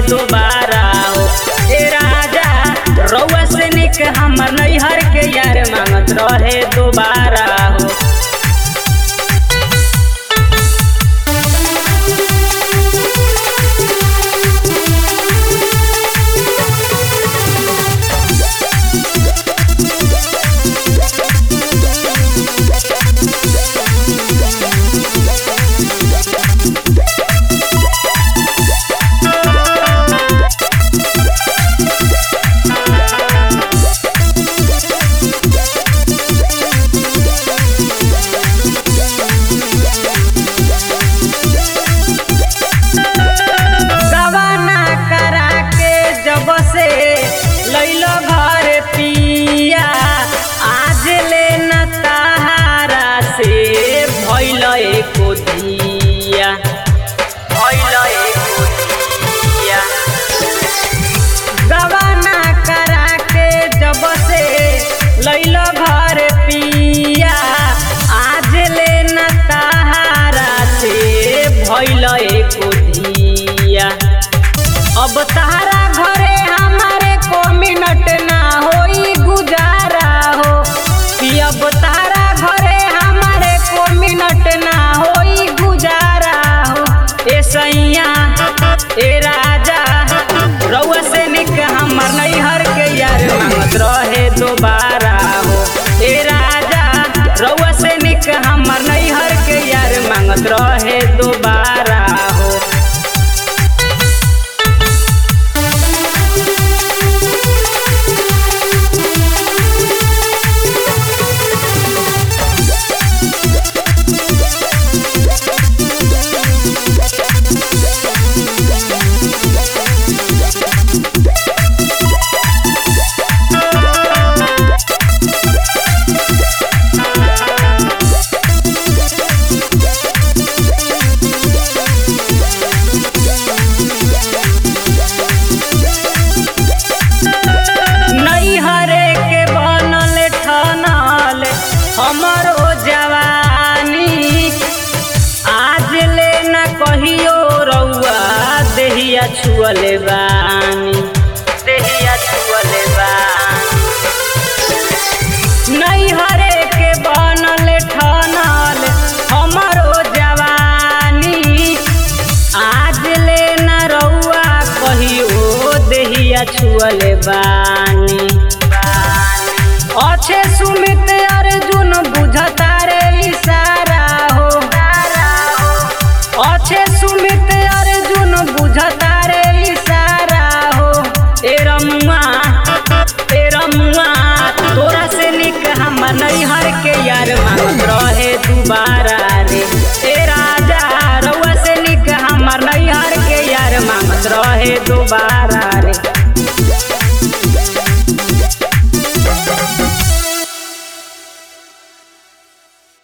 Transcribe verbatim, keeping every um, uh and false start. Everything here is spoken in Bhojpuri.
दोबारा हो। ए राजा रउआ से निक हमर नैहर के यार मांगत रहे दोबारा हो। लैलो घर पिया आज ले न तहारा से भइल एको दिया भइल एको दिया गवाना करा के जब से लैलो घर पिया आज ले न तहारा से भइल एको दिया। अब तहारा घरे हमारे को मिनट ना होई गुजारा हो। अब तारा घरे हमारे को मिनट ना होई गुजारा हो। ए सैया ए राजा रउआ से निक हमर नैहर के यार मांगत रहे दोबारा हो। ए राजा रउआ से निक हमर नैहर के यार मांगत रहे दोबारा हो। हमरो जवानी आज ले न कहियो रउआ देहिया छुअले बानी देहिया छुअले बानी। नैहरे के बनल ठनल हमरो जवानी आज ले न रउआ कहियो देहिया छुअले बानी। अच्छे सुमित अर्जुन बुझता रे इशारा हो। अच्छे सुमित अर्जुन बुझता रे इशारा हो। ए रमुआ ए रमुआ तोरा से निक हमर नैहर के यार मांगत रहे दोबारा रे। ए राजा रउआ से निक हमर नैहर के यार मांगत रहे दोबारा।